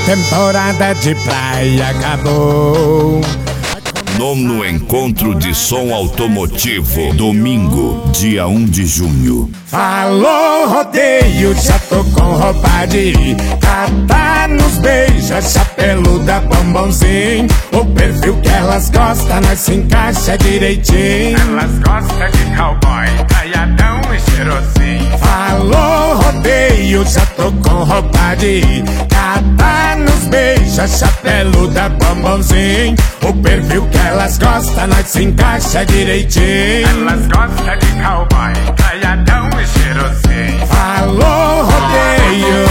temporada de praia acabou. Nono Encontro de Som Automotivo, domingo, dia 1 de junho. Falou rodeio, já tô com roupa de catar nos beija, chapeluda, bombonzinho. O perfil que elas gostam, nós se encaixa direitinho. Elas gostam de cowboy, caiadão e cheirosinho. Falou rodeio, já tô com roupa de catar nos beija, chapeluda, bombonzinho. O perfil que elas gostam, nós se encaixa direitinho. Elas gostam de cowboy, caiadão e cheirosinho. Falou rodeio.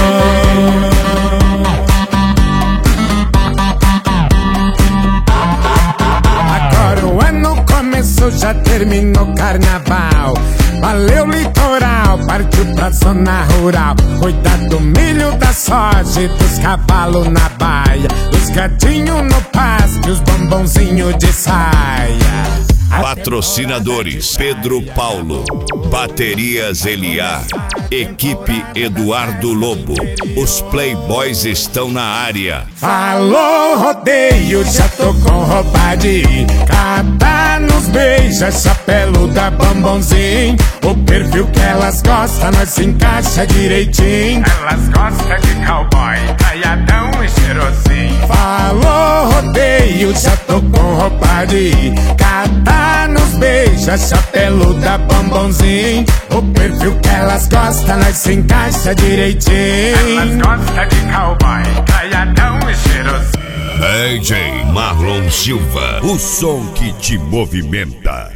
Agora o ano começou, já terminou o carnaval. Valeu litoral, partiu pra zona rural. Cuidar do milho, da soja e dos cavalos na baia. Os gatinhos no pasto e os bombonzinhos de saia. Patrocinadores: Pedro Paulo, Baterias Eliá, Equipe Eduardo Lobo. Os Playboys estão na área. Falou rodeio, já tô com roupa de catar nos beija, chapeluda, bombonzinho. O perfil que elas gostam, nós se encaixa direitinho. Elas gostam de cowboy, caiadão e cheirosinho. Falou rodeio, já tô com roupa de catar nos beija, chapeluda, bombonzinho. O perfil que elas gostam, nós se encaixa direitinho. Elas gostam de cowboy, caiadão e cheirosinho. DJ Marlon Silva, o som que te movimenta.